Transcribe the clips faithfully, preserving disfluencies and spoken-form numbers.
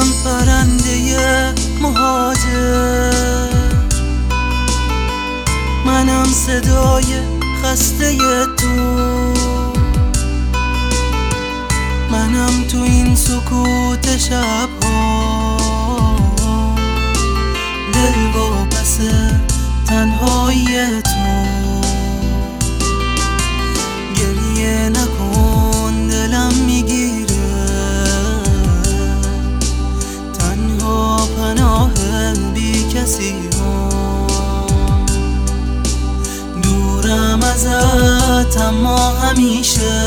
منم پرنده مهاجر، منم صدای خسته تو، منم تو این سکوت شبها دل واپس تنهایی تو. گریه نکن دلم میگیره، تنها پناه بی کسی هم، دورم ازت اما همیشه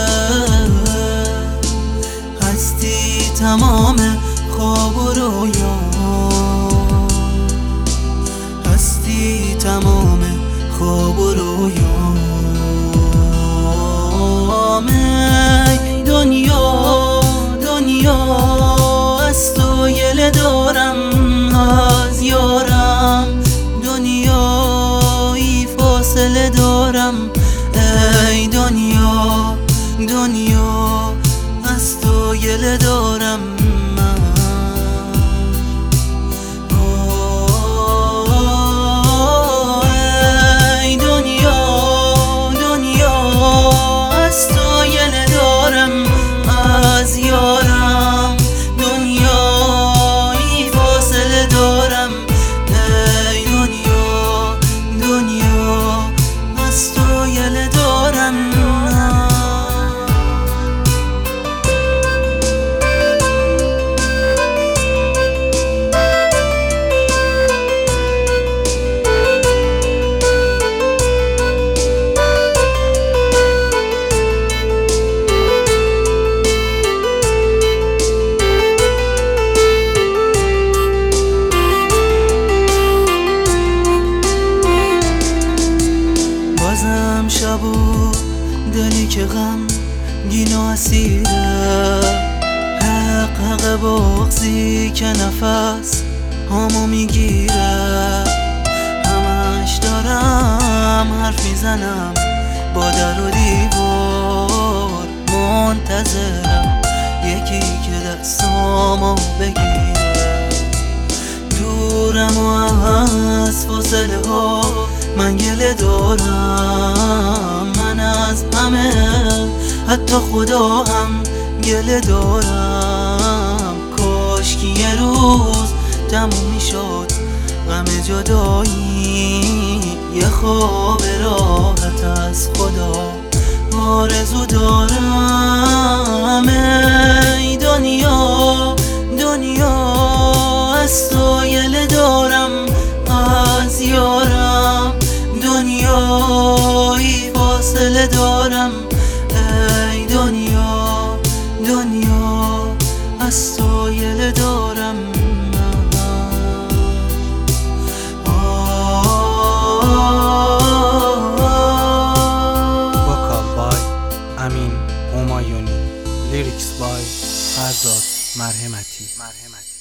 هستی تمام خواب و رویا، هستی تمام خواب و رویا. ای دنیا دنیا از تو گله دارم، از یارم دنیایی فاصله دارم. ای دنیا دنیا از تو گله دارم من. ای دنیا دنیا از تو گله دارم، از یارم دنیایی فاصله دارم. ای دنیا دنیا از تو گله دارم من. بازم شب و دلی که غم گین و اسیره، حق حق بغضی که نفس همو میگیره. همش دارم حرف میزنم با در و دیوار، منتظرم یکی که دستامو بگیره. دورم و از فاصله ها من گله دارم، من از همه حتی خدا هم گله دارم. کاش که یه روز تموم میشد غم جدایی، یه خواب راحت از خدا آرزو دارم. ای دنیا دنیا از تو گله دارم، از یارم دنیایی فاصله دارم. ای دنیا دنیا از تو گله دارم من. وکال بای امین همایونی، لیریکس بای فرزاد مرحمتی.